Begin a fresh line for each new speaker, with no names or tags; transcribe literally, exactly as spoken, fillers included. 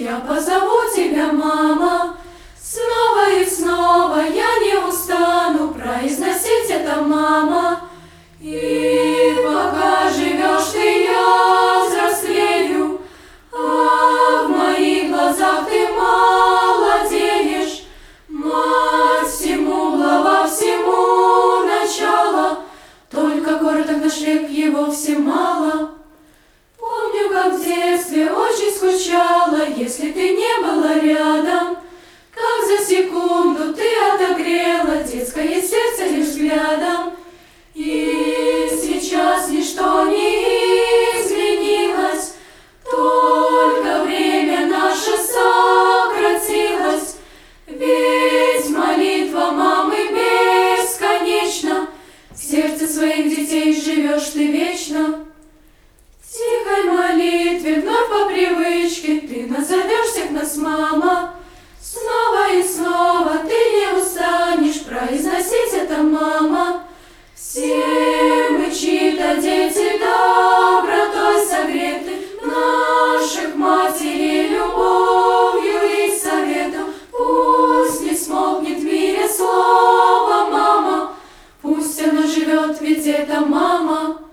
я позову тебя, мама. Снова и снова я не устану произносить это, мама. И пока живешь ты, я взрослею, а в моих глазах ты молодеешь. Мать всему глава, всему начало, только короток наш век, его всем мало. Помню, как в детстве очень скучала, если ты не была рядом, как за секунду ты отогрела детское сердце лишь взглядом. И сейчас ничто не изменилось, только время наше сократилось. Ведь молитва мамы бесконечна, в сердце своих детей живешь ты вечно. В тихой молитве вновь по привычке ты назовешь всех нас, мама. Снова и снова ты не устанешь произносить это, мама. Все мы чьи-то дети, добротой согреты, наших матерей любовью и советом. Пусть не смолкнет в мире слово, мама, пусть оно живет, ведь это мама.